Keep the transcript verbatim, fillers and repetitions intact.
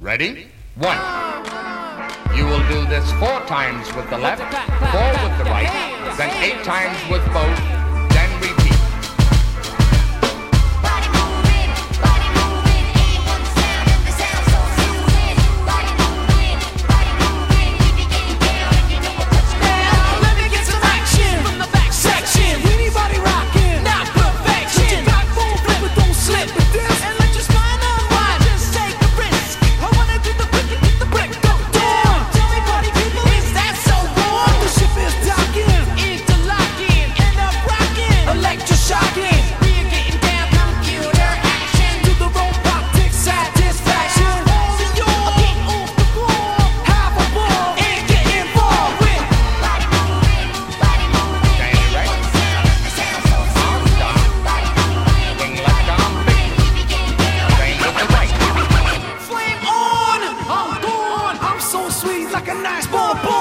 Ready? One. You will do this four times with the left, four with the right, then eight times with both, then repeat. Body moving, body moving, anyone sound and the sound so soothing. Body moving, body moving, keep it getting down if you know what touch down. Let me get some action from the back section. Anybody rocking, not perfection. Back move, flip it, don't slip it, this, and let your spine unwind. Just take a risk. I wanna do the brick and get the brick go down. Tell me, party people, is that so warm? The ship is docking, interlocking, end up rocking, electroshocking. We're getting down, computer action to the robotic satisfaction. All of y'all get off the wall, have a ball, and get involved with. Body moving, body moving, anyone sound and the sound so soothing. Body moving, Swing left arm big. keep it getting down. Swing with the right. Flame on, I'm gone. I'm so sweet like a nice ball.